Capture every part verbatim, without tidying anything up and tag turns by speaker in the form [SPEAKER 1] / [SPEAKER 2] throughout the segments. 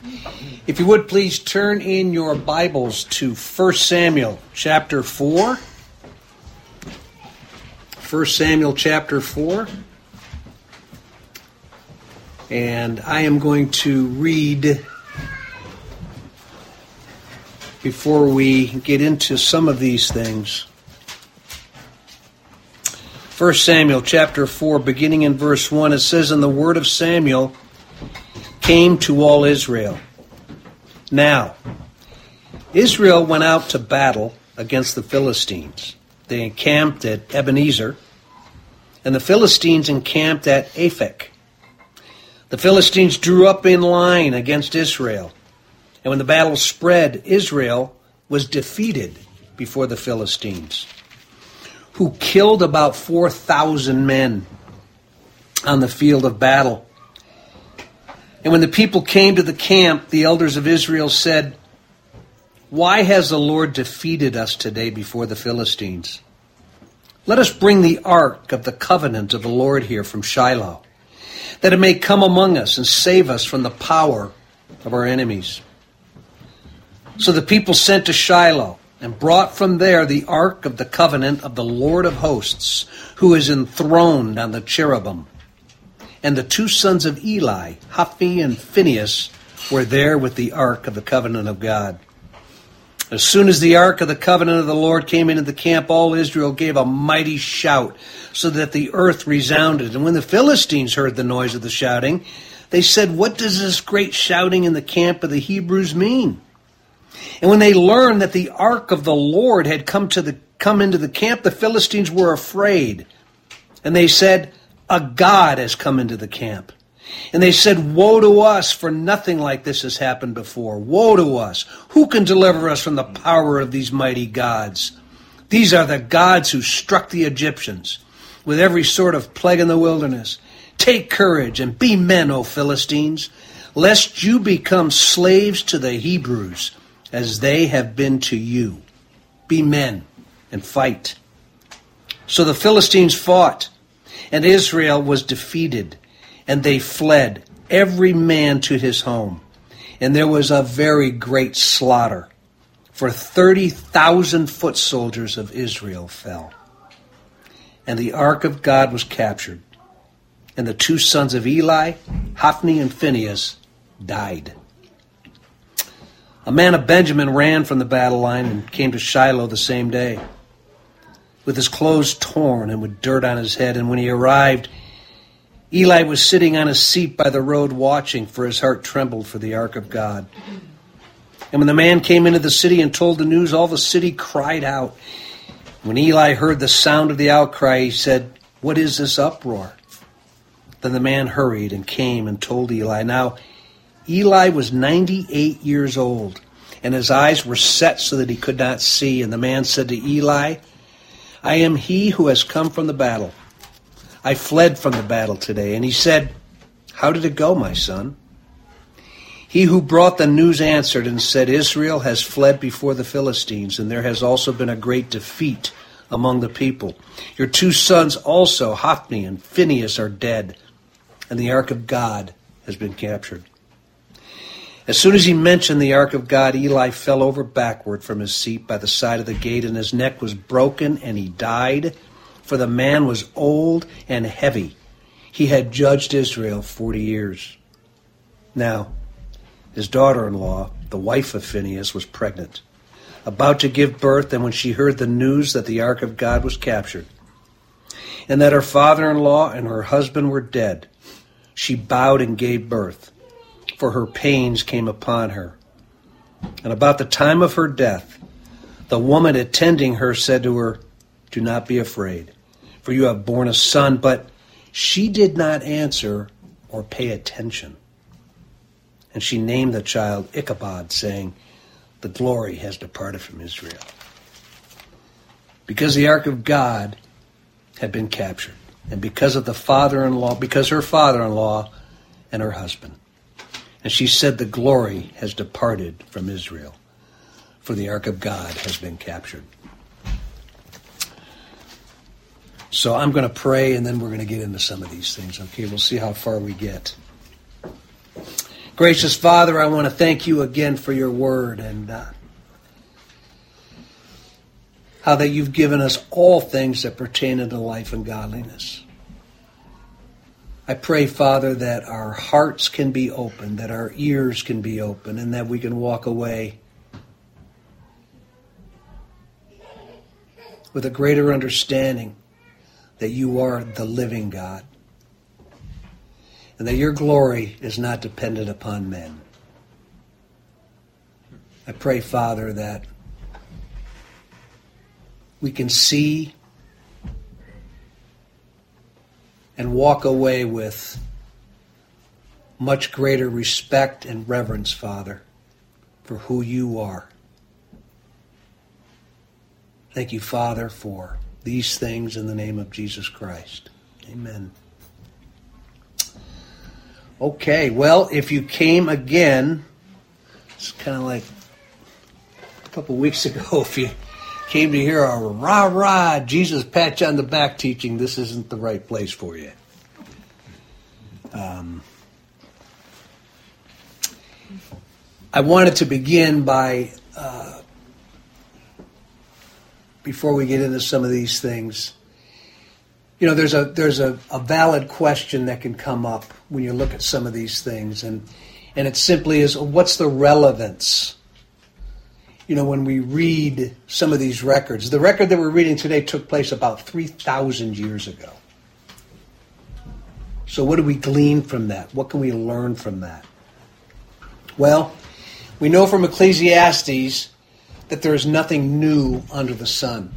[SPEAKER 1] If you would please turn in your Bibles to First Samuel chapter four. First Samuel chapter four. And I am going to read, before we get into some of these things, First Samuel chapter four, beginning in verse one, it says, "And the word of Samuel came to all Israel. Now, Israel went out to battle against the Philistines. They encamped at Ebenezer, and the Philistines encamped at Aphek. The Philistines drew up in line against Israel, and when the battle spread, Israel was defeated before the Philistines, who killed about four thousand men on the field of battle. And when the people came to the camp, the elders of Israel said, 'Why has the Lord defeated us today before the Philistines? Let us bring the ark of the covenant of the Lord here from Shiloh, that it may come among us and save us from the power of our enemies.' So the people sent to Shiloh and brought from there the ark of the covenant of the Lord of hosts, who is enthroned on the cherubim. And the two sons of Eli, Hophni and Phinehas, were there with the ark of the covenant of God. As soon as the ark of the covenant of the Lord came into the camp, all Israel gave a mighty shout, so that the earth resounded. And when the Philistines heard the noise of the shouting, they said, 'What does this great shouting in the camp of the Hebrews mean?' And when they learned that the ark of the Lord had come to the come into the camp, the Philistines were afraid. And they said, 'A god has come into the camp.' And they said, 'Woe to us, for nothing like this has happened before. Woe to us! Who can deliver us from the power of these mighty gods? These are the gods who struck the Egyptians with every sort of plague in the wilderness. Take courage and be men, O Philistines, lest you become slaves to the Hebrews, as they have been to you. Be men and fight.' So the Philistines fought, and Israel was defeated, and they fled, every man to his home. And there was a very great slaughter, for thirty thousand foot soldiers of Israel fell. And the ark of God was captured, and the two sons of Eli, Hophni and Phinehas, died. A man of Benjamin ran from the battle line and came to Shiloh the same day, with his clothes torn and with dirt on his head. And when he arrived, Eli was sitting on his seat by the road watching, for his heart trembled for the ark of God. And when the man came into the city and told the news, all the city cried out. When Eli heard the sound of the outcry, he said, 'What is this uproar?' Then the man hurried and came and told Eli. Now Eli was ninety-eight years old, and his eyes were set so that he could not see. And the man said to Eli, 'I am he who has come from the battle. I fled from the battle today.' And he said, 'How did it go, my son?' He who brought the news answered and said, 'Israel has fled before the Philistines, and there has also been a great defeat among the people. Your two sons also, Hophni and Phinehas, are dead, and the ark of God has been captured.' As soon as he mentioned the ark of God, Eli fell over backward from his seat by the side of the gate, and his neck was broken, and he died, for the man was old and heavy. He had judged Israel forty years. Now, his daughter-in-law, the wife of Phinehas, was pregnant, about to give birth, and when she heard the news that the ark of God was captured, and that her father-in-law and her husband were dead, she bowed and gave birth, for her pains came upon her. And about the time of her death, the woman attending her said to her, 'Do not be afraid, for you have borne a son.' But she did not answer or pay attention. And she named the child Ichabod, saying, 'The glory has departed from Israel.' Because the ark of God had been captured, and because of the father-in-law, because her father-in-law and her husband. And she said, 'The glory has departed from Israel, for the ark of God has been captured.'" So I'm going to pray, and then we're going to get into some of these things. Okay, we'll see how far we get. Gracious Father, I want to thank you again for your word and uh, how that you've given us all things that pertain unto life and godliness. I pray, Father, that our hearts can be open, that our ears can be open, and that we can walk away with a greater understanding that you are the living God, and that your glory is not dependent upon men. I pray, Father, that we can see and walk away with much greater respect and reverence, Father, for who you are. Thank you, Father, for these things in the name of Jesus Christ. Amen. Okay, well, if you came again, it's kind of like a couple weeks ago, if you came to hear our rah-rah Jesus pat you on the back teaching, this isn't the right place for you. Um, I wanted to begin by, uh, before we get into some of these things, you know, there's a there's a, a valid question that can come up when you look at some of these things, and and it simply is, what's the relevance? You know, when we read some of these records, the record that we're reading today took place about three thousand years ago. So what do we glean from that? What can we learn from that? Well, we know from Ecclesiastes that there is nothing new under the sun.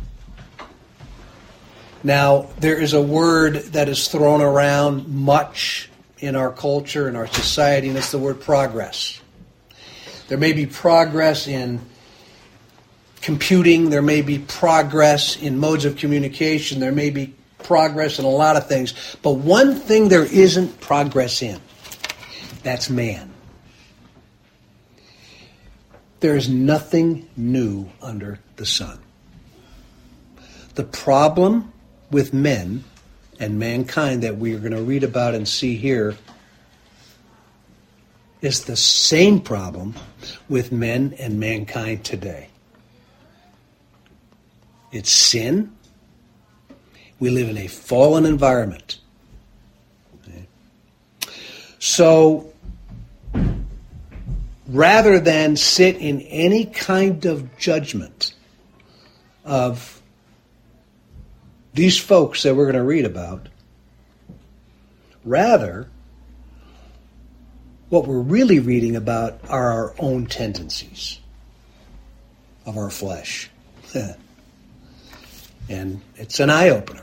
[SPEAKER 1] Now, there is a word that is thrown around much in our culture, in our society, and it's the word progress. There may be progress in computing, there may be progress in modes of communication, there may be progress in a lot of things, but one thing there isn't progress in, that's man. There is nothing new under the sun. The problem with men and mankind that we are going to read about and see here is the same problem with men and mankind today. It's sin. We live in a fallen environment. Okay. So, rather than sit in any kind of judgment of these folks that we're going to read about, rather, what we're really reading about are our own tendencies of our flesh. And it's an eye-opener.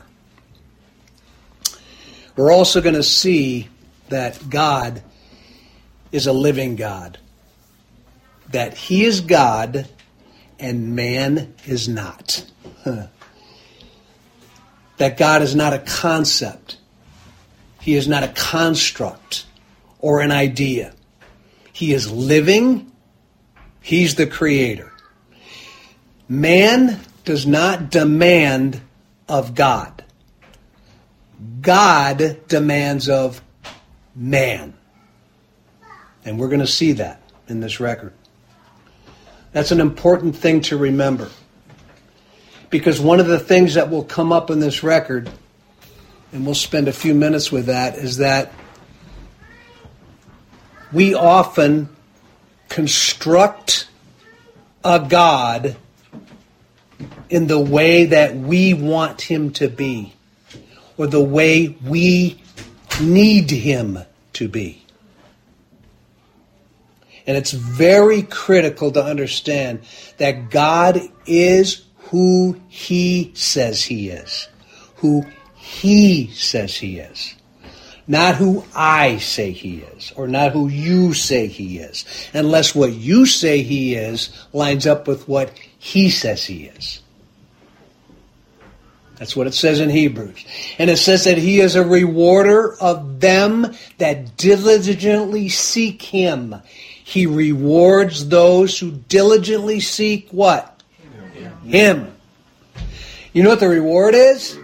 [SPEAKER 1] We're also going to see that God is a living God. That He is God and man is not. That God is not a concept. He is not a construct or an idea. He is living. He's the creator. Man does not demand of God. God demands of man. And we're going to see that in this record. That's an important thing to remember. Because one of the things that will come up in this record, and we'll spend a few minutes with that, is that we often construct a God in the way that we want Him to be, or the way we need Him to be. And it's very critical to understand that God is who He says He is. Who He says He is. Not who I say He is, or not who you say He is. Unless what you say He is lines up with what He says He is. That's what it says in Hebrews. And it says that He is a rewarder of them that diligently seek Him. He rewards those who diligently seek what? Him. Him. You know what the reward is?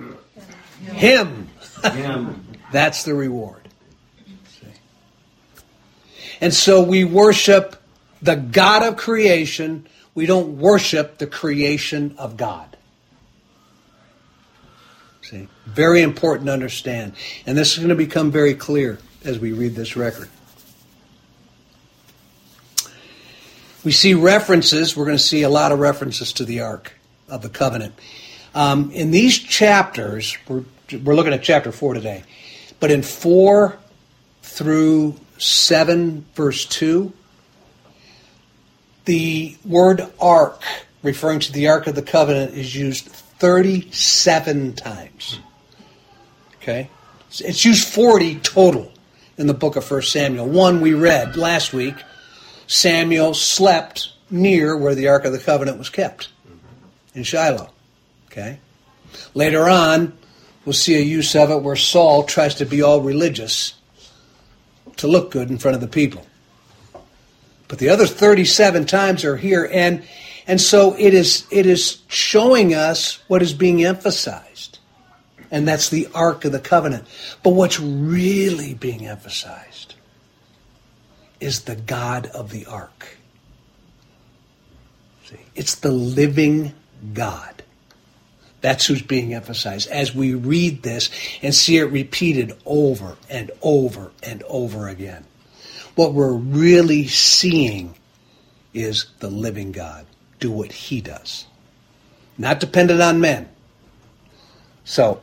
[SPEAKER 1] Him. Him. That's the reward. See? And so we worship the God of creation. We don't worship the creation of God. See, very important to understand. And this is going to become very clear as we read this record. We see references. We're going to see a lot of references to the Ark of the Covenant. Um, in these chapters, we're, we're looking at chapter four today, but in four through seven, verse two, the word ark, referring to the Ark of the Covenant, is used thirty-seven times. Okay? It's used forty total in the book of First Samuel. One we read last week, Samuel slept near where the Ark of the Covenant was kept, in Shiloh. Okay? Later on, we'll see a use of it where Saul tries to be all religious to look good in front of the people. But the other thirty-seven times are here, and and so it is it is showing us what is being emphasized. And that's the Ark of the Covenant. But what's really being emphasized is the God of the Ark. See, it's the living God. That's who's being emphasized as we read this and see it repeated over and over and over again. What we're really seeing is the living God do what he does. Not dependent on men. So,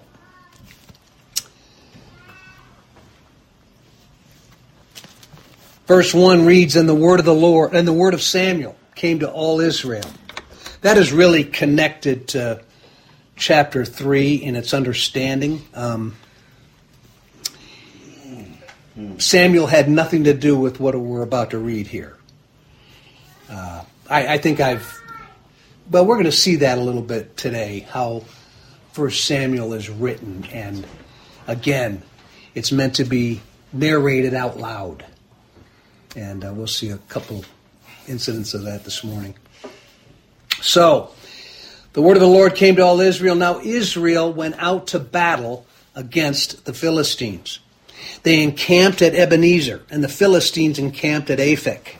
[SPEAKER 1] verse one reads, "And the word of the Lord, and the word of Samuel came to all Israel." That is really connected to chapter three in its understanding. Um, Samuel had nothing to do with what we're about to read here. Uh, I, I think I've... Well, we're going to see that a little bit today, how First Samuel is written. And again, it's meant to be narrated out loud. And uh, we'll see a couple incidents of that this morning. So, the word of the Lord came to all Israel. Now Israel went out to battle against the Philistines. They encamped at Ebenezer, and the Philistines encamped at Aphek.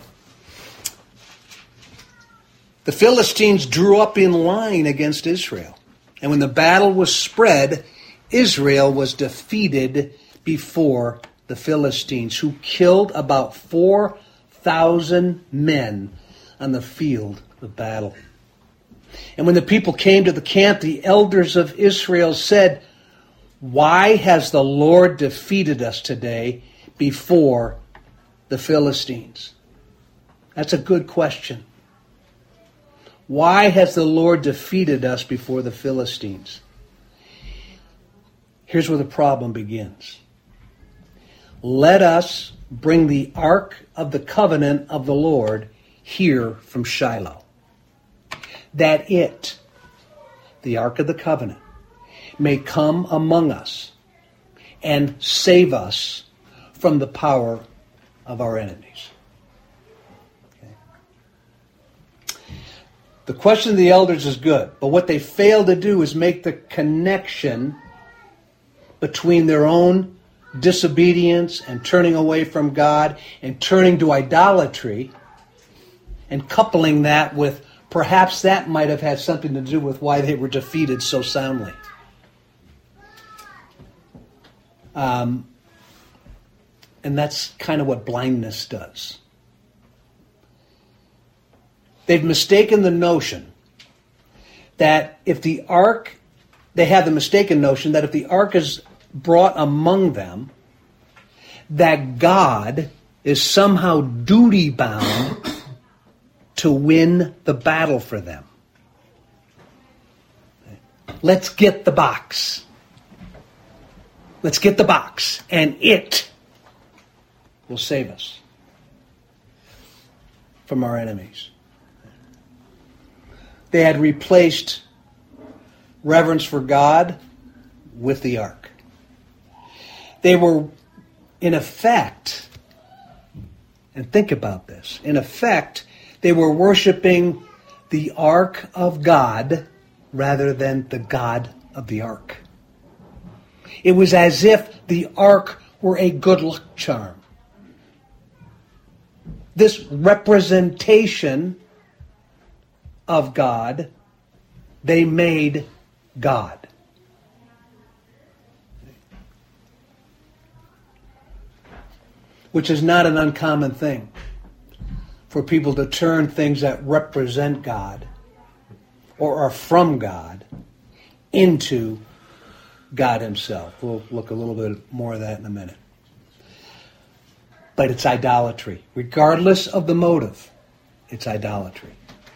[SPEAKER 1] The Philistines drew up in line against Israel. And when the battle was spread, Israel was defeated before the Philistines, who killed about four thousand men on the field of battle. And when the people came to the camp, the elders of Israel said, "Why has the Lord defeated us today before the Philistines?" That's a good question. Why has the Lord defeated us before the Philistines? Here's where the problem begins. Let us bring the Ark of the Covenant of the Lord here from Shiloh, that it, the Ark of the Covenant, may come among us and save us from the power of our enemies. Okay. The question of the elders is good, but what they fail to do is make the connection between their own disobedience and turning away from God and turning to idolatry, and coupling that with perhaps that might have had something to do with why they were defeated so soundly. Um, and that's kind of what blindness does. They've mistaken the notion that if the ark, they have the mistaken notion that if the ark is brought among them, that God is somehow duty-bound to win the battle for them. Let's get the box. Let's get the box, and it will save us from our enemies. They had replaced reverence for God with the ark. They were, in effect, and think about this, in effect, they were worshiping the ark of God rather than the God of the ark. It was as if the ark were a good luck charm. this representation of God, they made God. Which is not an uncommon thing for people to turn things that represent God or are from God into God himself. We'll look a little bit more of that in a minute. But it's idolatry. Regardless of the motive, it's idolatry.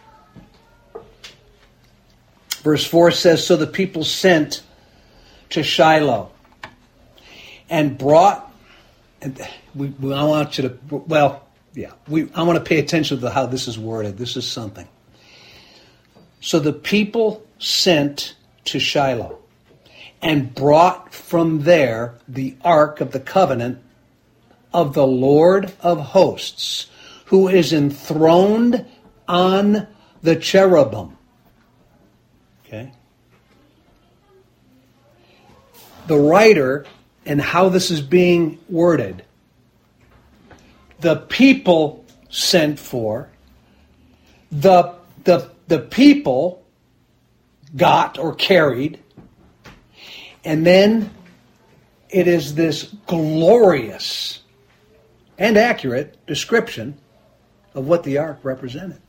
[SPEAKER 1] Verse four says, so the people sent to Shiloh and brought, and we, we I want you to, well, yeah, we I want to pay attention to how this is worded. This is something. So the people sent to Shiloh and brought from there the ark of the covenant of the Lord of hosts, who is enthroned on the cherubim. Okay? The writer and how this is being worded, the people sent for, the, the, the people got or carried, and then it is this glorious and accurate description of what the ark represented.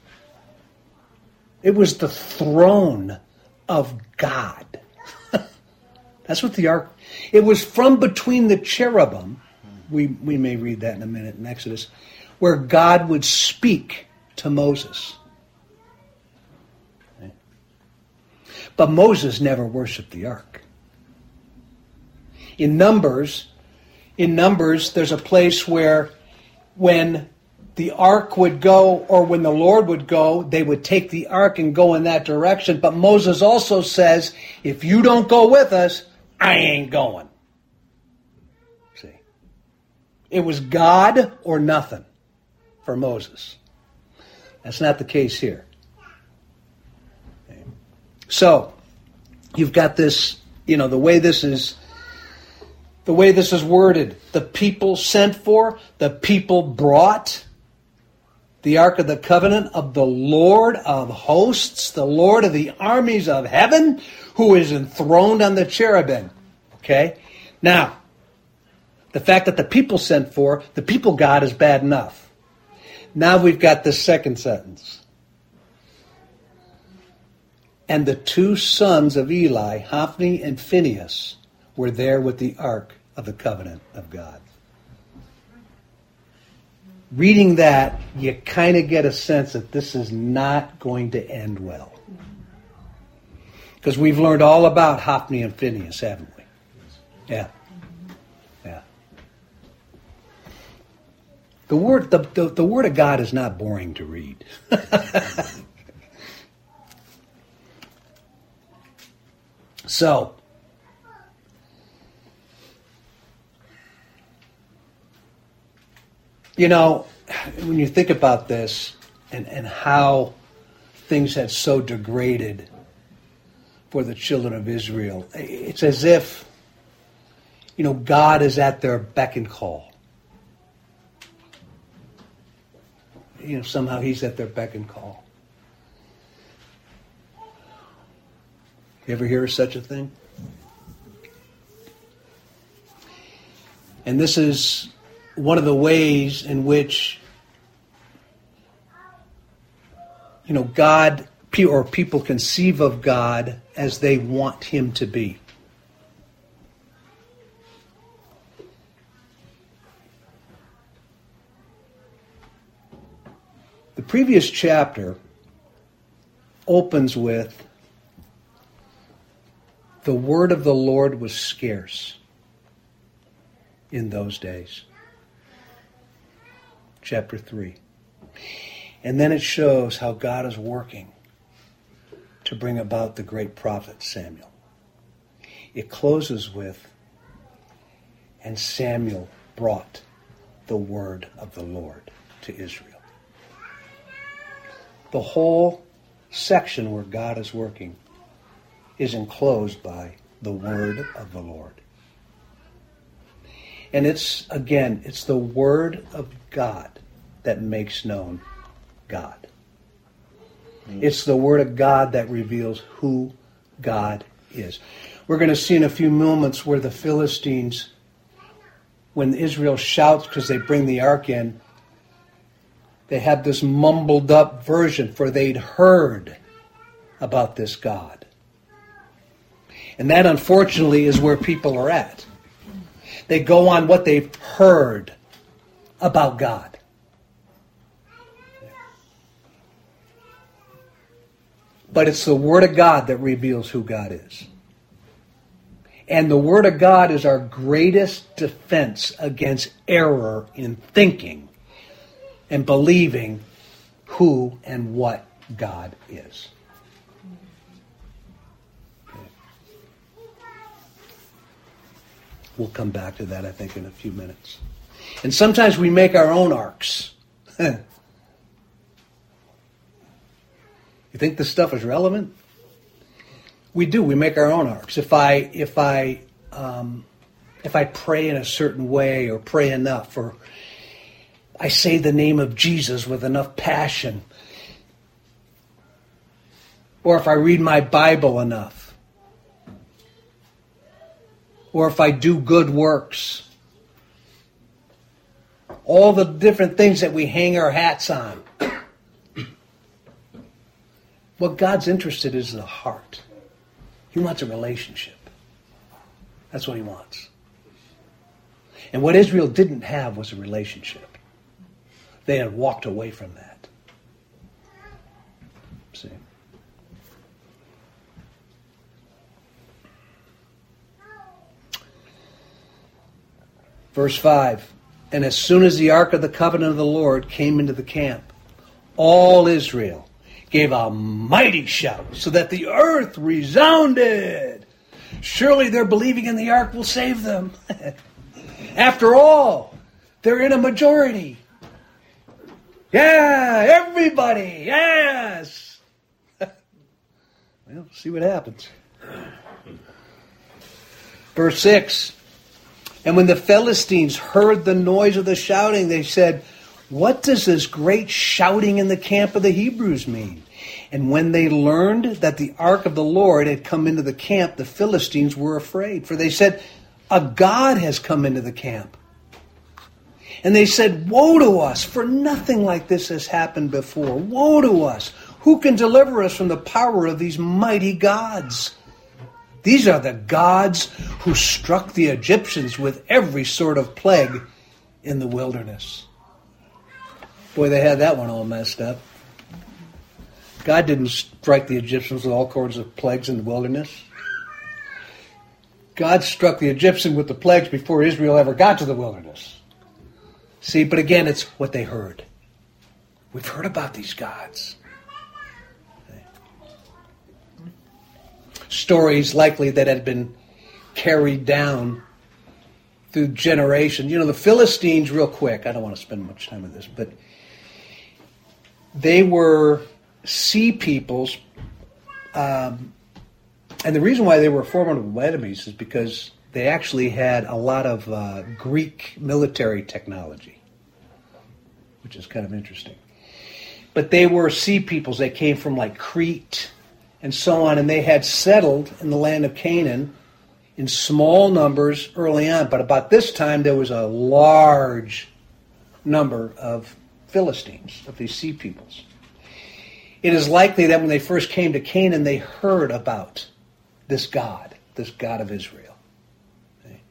[SPEAKER 1] It was the throne of God. That's what the ark... It was from between the cherubim, we, we may read that in a minute in Exodus, where God would speak to Moses. Okay. But Moses never worshipped the ark. In Numbers, in Numbers, there's a place where when the ark would go, or when the Lord would go, they would take the ark and go in that direction. But Moses also says, if you don't go with us, I ain't going. See? It was God or nothing for Moses. That's not the case here. Okay. So, you've got this, you know, the way this is The way this is worded, the people sent for, the people brought the Ark of the Covenant of the Lord of hosts, the Lord of the armies of heaven, who is enthroned on the cherubim. Okay? Now, the fact that the people sent for, the people got is bad enough. Now we've got the second sentence. And the two sons of Eli, Hophni and Phinehas, were there with the Ark of the Covenant of God. Reading that, you kind of get a sense that this is not going to end well. Because we've learned all about Hophni and Phinehas, haven't we? Yeah. Yeah. The word, the, the, the word of God is not boring to read. So, you know, when you think about this and, and how things had so degraded for the children of Israel, it's as if, you know, God is at their beck and call. You know, somehow he's at their beck and call. You ever hear of such a thing? And this is one of the ways in which, you know, God or people conceive of God as they want him to be. The previous chapter opens with, the word of the Lord was scarce in those days. Chapter three. And then it shows how God is working to bring about the great prophet Samuel. It closes with, and Samuel brought the word of the Lord to Israel. The whole section where God is working is enclosed by the word of the Lord. And it's, again, it's the word of God that makes known God. It's the Word of God that reveals who God is. We're going to see in a few moments where the Philistines, when Israel shouts because they bring the ark in, they have this mumbled up version, for they'd heard about this God. And that, unfortunately, is where people are at. They go on what they've heard about God. But it's the Word of God that reveals who God is. And the Word of God is our greatest defense against error in thinking and believing who and what God is. We'll come back to that, I think, in a few minutes. And sometimes we make our own arcs. You think this stuff is relevant? We do. We make our own arcs. If I if I um, if I pray in a certain way, or pray enough, or I say the name of Jesus with enough passion, or if I read my Bible enough, or if I do good works, all the different things that we hang our hats on. What God's interested in is the heart. He wants a relationship. That's what he wants. And what Israel didn't have was a relationship. They had walked away from that. See? Verse five. And as soon as the ark of the covenant of the Lord came into the camp, all Israel gave a mighty shout, so that the earth resounded. Surely their believing in the ark will save them. After all, they're in a majority. Yeah, everybody, yes. Well, see what happens. Verse six. And when the Philistines heard the noise of the shouting, they said, "What does this great shouting in the camp of the Hebrews mean?" And when they learned that the ark of the Lord had come into the camp, the Philistines were afraid. For they said, "A god has come into the camp." And they said, "Woe to us, for nothing like this has happened before. Woe to us! Who can deliver us from the power of these mighty gods? These are the gods who struck the Egyptians with every sort of plague in the wilderness." Boy, they had that one all messed up. God didn't strike the Egyptians with all sorts of plagues in the wilderness. God struck the Egyptians with the plagues before Israel ever got to the wilderness. See, but again, it's what they heard. We've heard about these gods. Stories likely that had been carried down through generations. You know, the Philistines, real quick, I don't want to spend much time on this, but they were sea peoples. Um, and the reason why they were formidable enemies is because they actually had a lot of uh, Greek military technology, which is kind of interesting. But they were sea peoples. They came from like Crete and so on, and they had settled in the land of Canaan in small numbers early on. But about this time, there was a large number of Philistines, of these sea peoples. It is likely that when they first came to Canaan, they heard about this God, this God of Israel. Okay.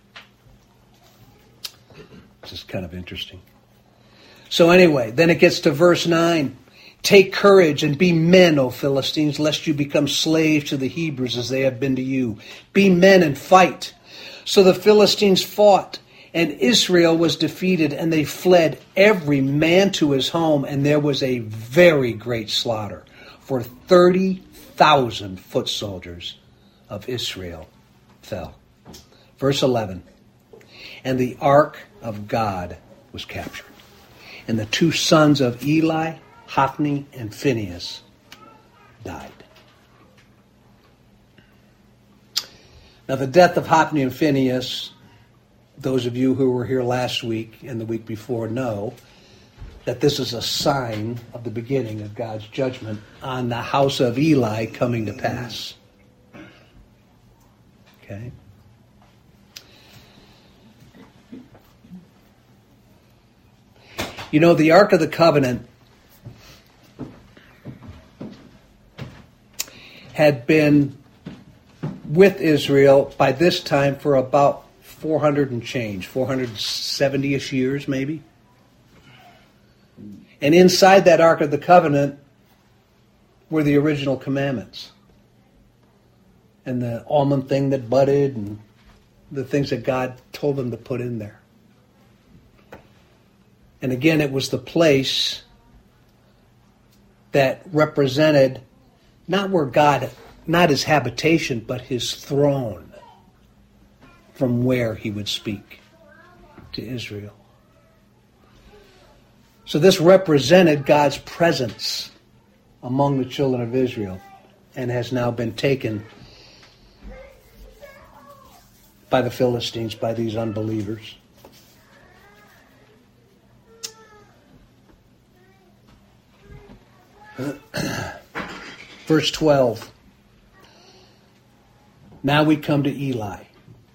[SPEAKER 1] This is kind of interesting. So anyway, then it gets to verse nine. "Take courage and be men, O Philistines, lest you become slaves to the Hebrews as they have been to you. Be men and fight." So the Philistines fought, and Israel was defeated, and they fled every man to his home, and there was a very great slaughter, for thirty thousand foot soldiers of Israel fell. Verse eleven. And the ark of God was captured, and the two sons of Eli, Hophni and Phinehas, died. Now the death of Hophni and Phinehas, those of you who were here last week and the week before know, that this is a sign of the beginning of God's judgment on the house of Eli coming to pass. Okay? You know, the Ark of the Covenant had been with Israel by this time for about four hundred and change, four hundred seventy-ish years maybe. And inside that Ark of the Covenant were the original commandments. And the almond thing that budded and the things that God told them to put in there. And again, it was the place that represented not where God, not his habitation, but his throne, from where he would speak to Israel. So this represented God's presence among the children of Israel and has now been taken by the Philistines, by these unbelievers. Verse twelve. Now we come to Eli.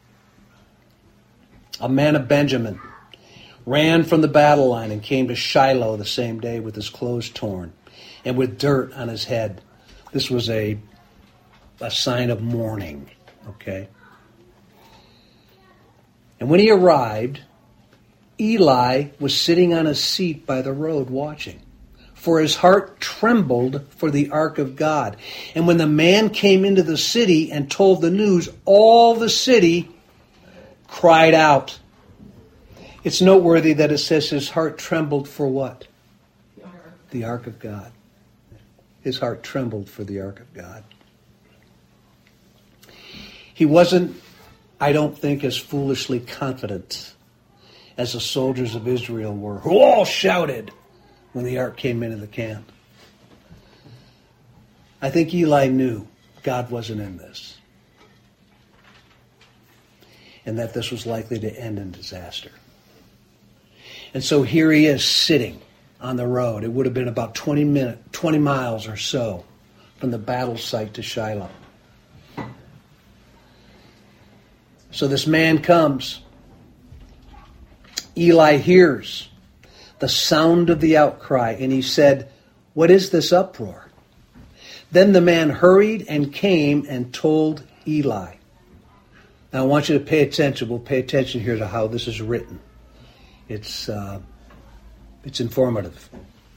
[SPEAKER 1] A man of Benjamin ran from the battle line and came to Shiloh the same day with his clothes torn and with dirt on his head. This was a, a sign of mourning. Okay? And when he arrived, Eli was sitting on a seat by the road watching. For his heart trembled for the ark of God. And when the man came into the city and told the news, all the city cried out. It's noteworthy that it says his heart trembled for what? The ark. The ark of God. His heart trembled for the ark of God. He wasn't, I don't think, as foolishly confident as the soldiers of Israel were, who all shouted when the ark came into the camp. I think Eli knew God wasn't in this, and that this was likely to end in disaster. And so here he is sitting on the road. It would have been about twenty minutes, twenty miles or so from the battle site to Shiloh. So this man comes. Eli hears the sound of the outcry, and he said, "What is this uproar?" Then the man hurried and came and told Eli. Now I want you to pay attention. We'll pay attention here to how this is written. It's uh, it's informative.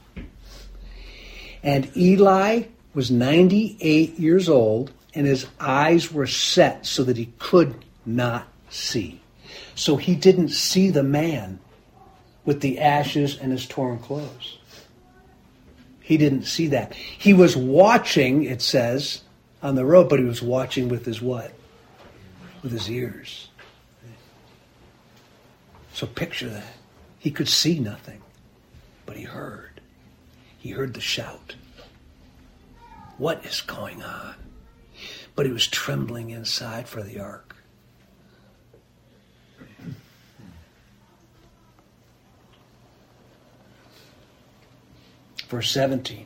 [SPEAKER 1] And Eli was ninety-eight years old, and his eyes were set so that he could not see. So he didn't see the man with the ashes and his torn clothes. He didn't see that. He was watching, it says, on the road, but he was watching with his what? With his ears. So picture that. He could see nothing, but he heard. He heard the shout. What is going on? But he was trembling inside for the ark. Verse seventeen.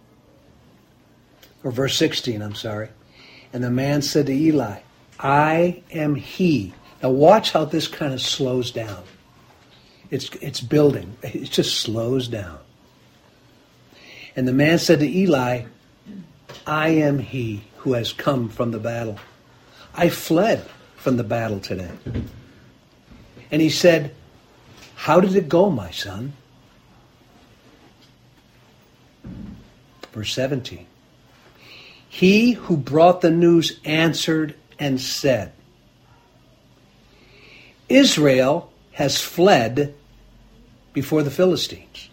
[SPEAKER 1] Or verse sixteen, I'm sorry. And the man said to Eli, "I am he." Now watch how this kind of slows down. It's, it's building. It just slows down. And the man said to Eli, "I am he who has come from the battle. I fled from the battle today." And he said, "How did it go, my son?" Verse seventeen. He who brought the news answered and said, "Israel has fled before the Philistines.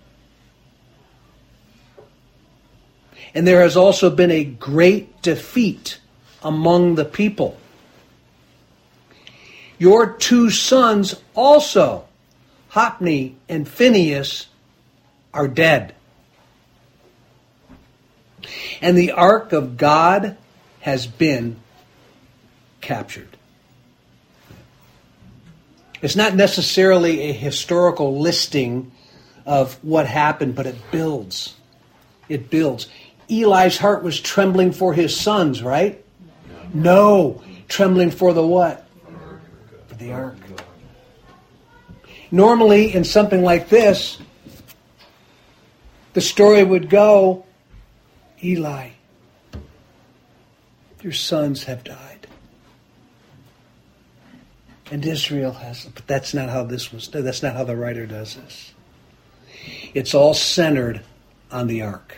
[SPEAKER 1] And there has also been a great defeat among the people. Your two sons also, Hophni and Phinehas, are dead. And the ark of God has been captured." It's not necessarily a historical listing of what happened, but it builds. It builds. Eli's heart was trembling for his sons, right? No. Trembling for the what? For the ark. Normally, in something like this, the story would go, Eli, your sons have died. And Israel has, but that's not how this was, that's not how the writer does this. It's all centered on the ark.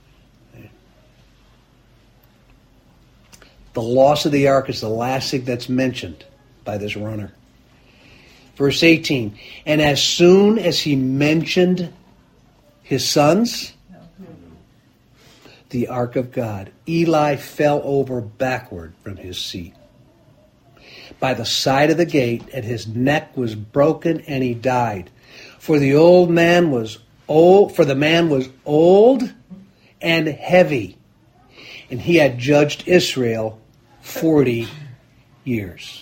[SPEAKER 1] The loss of the ark is the last thing that's mentioned by this runner. Verse eighteen, and as soon as he mentioned his sons, the ark of God, Eli fell over backward from his seat by the side of the gate, and his neck was broken, and he died. For the old man was old, for the man was old and heavy, and he had judged Israel forty years.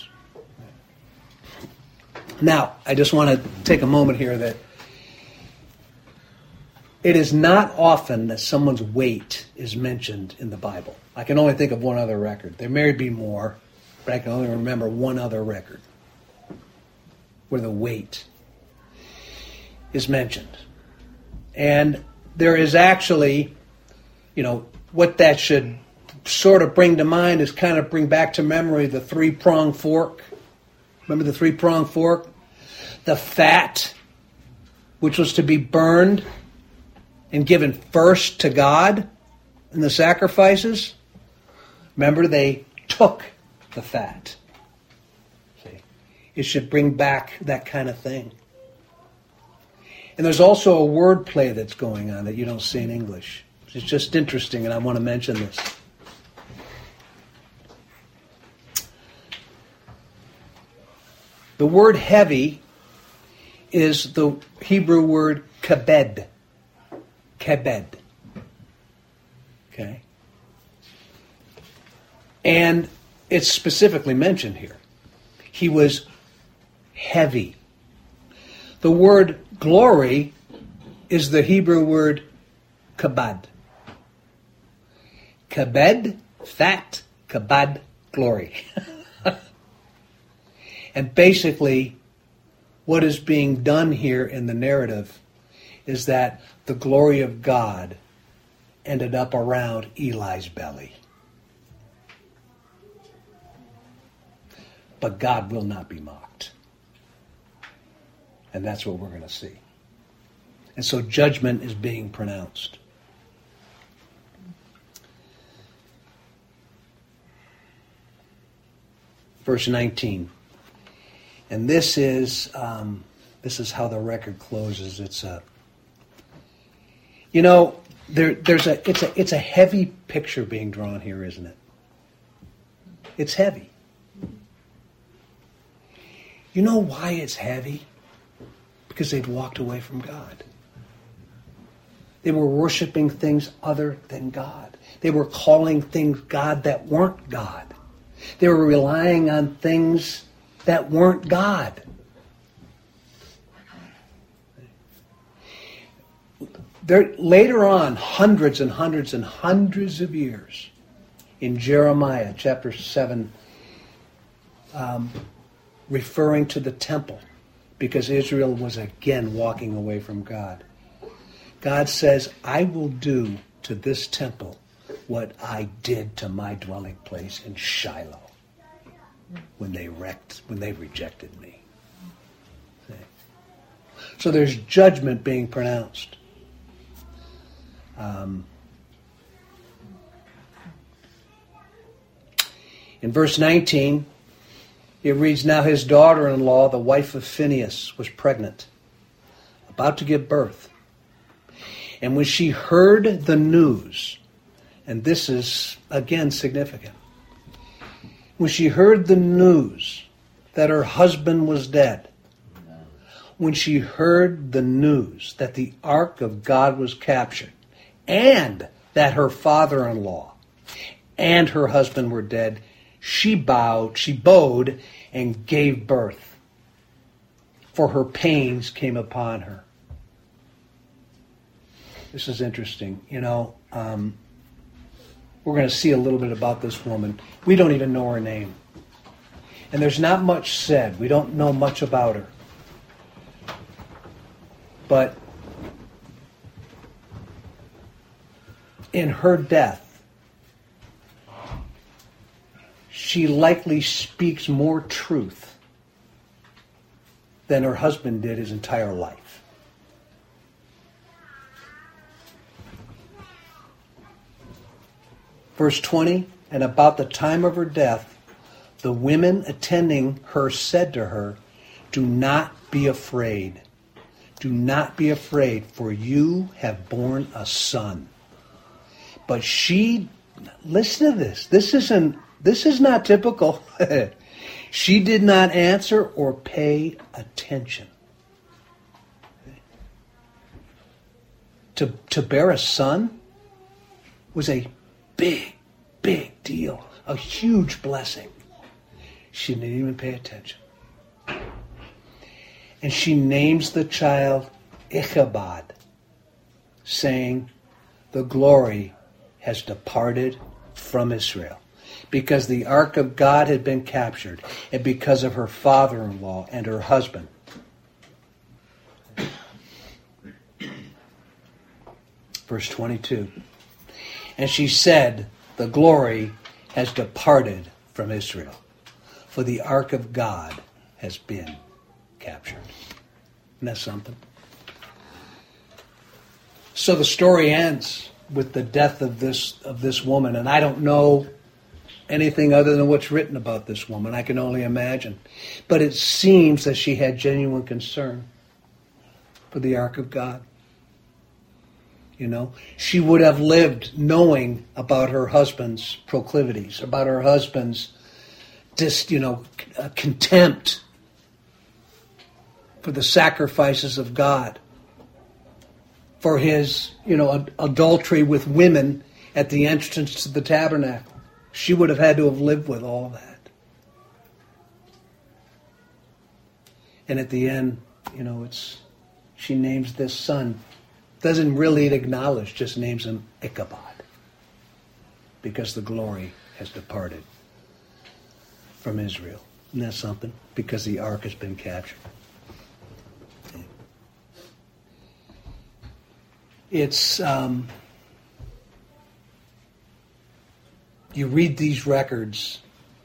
[SPEAKER 1] Now, I just want to take a moment here that it is not often that someone's weight is mentioned in the Bible. I can only think of one other record. There may be more, but I can only remember one other record where the weight is mentioned. And there is actually, you know, what that should sort of bring to mind is kind of bring back to memory the three-pronged fork. Remember the three-pronged fork? The fat, which was to be burned and given first to God in the sacrifices. Remember, they took the fat. See? It should bring back that kind of thing. And there's also a word play that's going on that you don't see in English. It's just interesting, and I want to mention this. The word heavy is the Hebrew word kabed. Kabed. Okay? And it's specifically mentioned here. He was heavy. The word glory is the Hebrew word kabad. Kabed, fat, kabad, glory. And basically, what is being done here in the narrative is that the glory of God ended up around Eli's belly. But God will not be mocked. And that's what we're going to see. And so judgment is being pronounced. Verse nineteen. And this is um, this is how the record closes. It's a, you know, there there's a it's a it's a heavy picture being drawn here, isn't it? It's heavy. You know why it's heavy? Because they'd walked away from God. They were worshiping things other than God. They were calling things God that weren't God. They were relying on things that weren't God. There, later on, hundreds and hundreds and hundreds of years, in Jeremiah chapter seven, um, referring to the temple, because Israel was again walking away from God. God says, I will do to this temple what I did to my dwelling place in Shiloh. When they wrecked, when they rejected me. See? So there's judgment being pronounced. Um, in verse nineteen, it reads, now his daughter-in-law, the wife of Phinehas, was pregnant, about to give birth. And when she heard the news, and this is again significant, when she heard the news that her husband was dead, when she heard the news that the ark of God was captured, and that her father-in-law and her husband were dead, she bowed, she bowed and gave birth, for her pains came upon her. This is interesting. You know, um, we're going to see a little bit about this woman. We don't even know her name. And there's not much said. We don't know much about her. But in her death, she likely speaks more truth than her husband did his entire life. Verse twenty, and about the time of her death, the women attending her said to her, do not be afraid. Do not be afraid, for you have borne a son. But she, listen to this. This isn't, this is not typical. She did not answer or pay attention. To, to bear a son was a big, big deal. A huge blessing. She didn't even pay attention. And she names the child Ichabod, saying, the glory has departed from Israel. Because the ark of God had been captured, and because of her father-in-law and her husband. Verse twenty-two. And she said, the glory has departed from Israel, for the ark of God has been captured. Isn't that something? So the story ends with the death of this of this woman, and I don't know anything other than what's written about this woman. I can only imagine. But it seems that she had genuine concern for the ark of God. You know, she would have lived knowing about her husband's proclivities, about her husband's dis, you know, uh, contempt for the sacrifices of God, for his, you know, ad- adultery with women at the entrance to the tabernacle. She would have had to have lived with all that. And at the end, you know, it's she names this son. Doesn't really acknowledge, just names him Ichabod. Because the glory has departed from Israel. Isn't that something? Because the ark has been captured. It's, um, you read these records,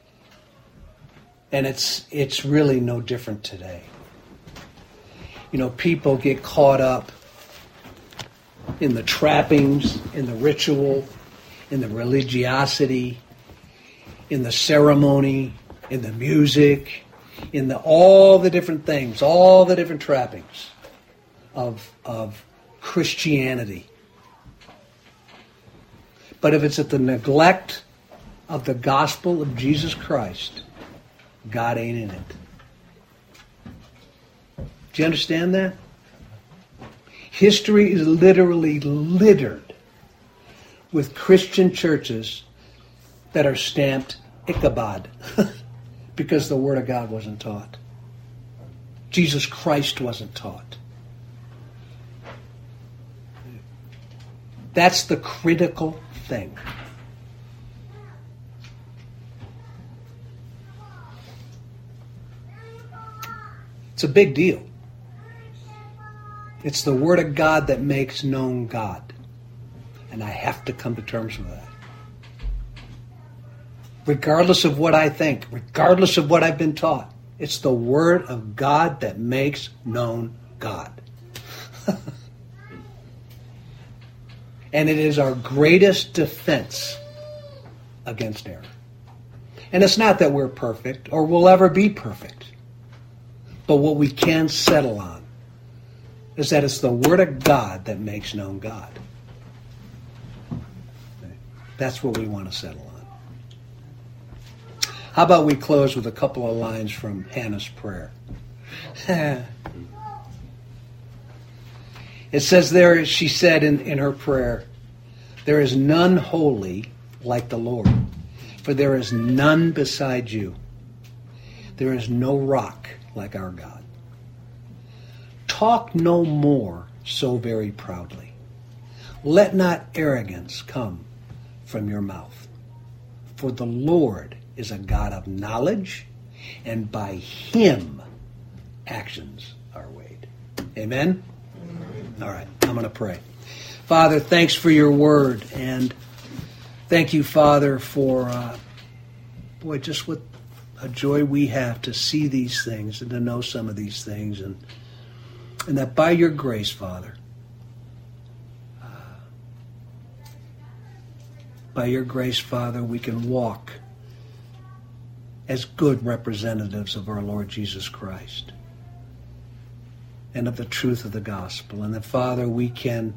[SPEAKER 1] and it's it's really no different today. You know, people get caught up in the trappings, in the ritual, in the religiosity, in the ceremony, in the music, in the all the different things, all the different trappings of of Christianity. But if it's at the neglect of the gospel of Jesus Christ, God ain't in it. Do you understand that? History is literally littered with Christian churches that are stamped Ichabod because the Word of God wasn't taught. Jesus Christ wasn't taught. That's the critical thing. It's a big deal. It's the Word of God that makes known God. And I have to come to terms with that. Regardless of what I think, regardless of what I've been taught, it's the Word of God that makes known God. And it is our greatest defense against error. And it's not that we're perfect or will ever be perfect. But what we can settle on is that it's the Word of God that makes known God. That's what we want to settle on. How about we close with a couple of lines from Hannah's prayer? It says there, she said in, in her prayer, there is none holy like the Lord, for there is none beside you. There is no rock like our God. Talk no more so very proudly. Let not arrogance come from your mouth. For the Lord is a God of knowledge, and by him actions are weighed. Amen? Amen. All right, I'm going to pray. Father, thanks for your word, and thank you, Father, for, uh, boy, just what a joy we have to see these things and to know some of these things, and and that by your grace, Father, uh, by your grace, Father, we can walk as good representatives of our Lord Jesus Christ and of the truth of the gospel, and that, Father, we can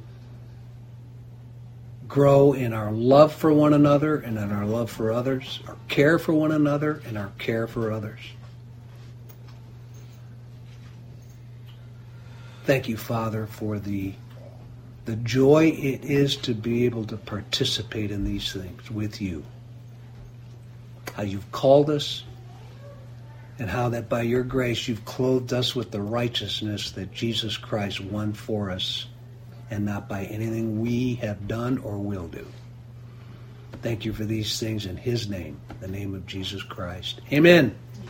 [SPEAKER 1] grow in our love for one another and in our love for others, our care for one another and our care for others. Thank you, Father, for the the joy it is to be able to participate in these things with you. How you've called us, and how that by your grace you've clothed us with the righteousness that Jesus Christ won for us, and not by anything we have done or will do. Thank you for these things in his name, the name of Jesus Christ. Amen.